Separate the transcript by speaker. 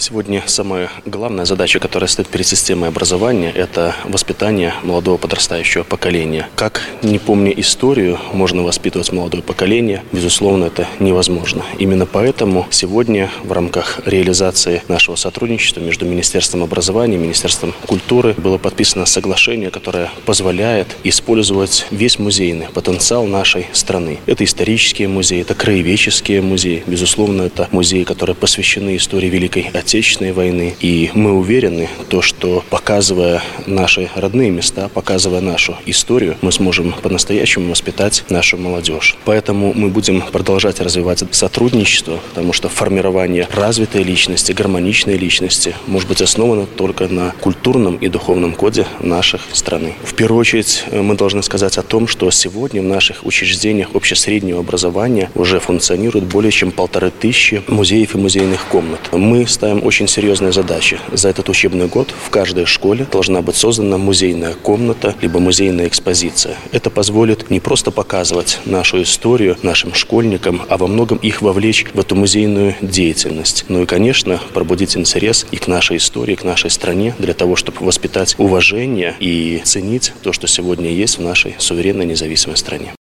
Speaker 1: Сегодня самая главная задача, которая стоит перед системой образования, это воспитание молодого подрастающего поколения. Как, не помня историю, можно воспитывать молодое поколение? Безусловно, это невозможно. Именно поэтому сегодня в рамках реализации нашего сотрудничества между Министерством образования и Министерством культуры было подписано соглашение, которое позволяет использовать весь музейный потенциал нашей страны. Это исторические музеи, это краеведческие музеи. Безусловно, это музеи, которые посвящены истории Великой Отечественной войны. И мы уверены, что показывая наши родные места, показывая нашу историю, мы сможем по-настоящему воспитать нашу молодежь. Поэтому мы будем продолжать развивать сотрудничество, потому что формирование развитой личности, гармоничной личности может быть основано только на культурном и духовном коде нашей страны. В первую очередь мы должны сказать о том, что сегодня в наших учреждениях общесреднего образования уже функционирует более чем 1500 музеев и музейных комнат. Мы ставим очень серьезные задачи. За этот учебный год в каждой школе должна быть создана музейная комната, либо музейная экспозиция. Это позволит не просто показывать нашу историю нашим школьникам, а во многом их вовлечь в эту музейную деятельность. Ну и, конечно, пробудить интерес и к нашей истории, к нашей стране, для того, чтобы воспитать уважение и ценить то, что сегодня есть в нашей суверенной независимой стране.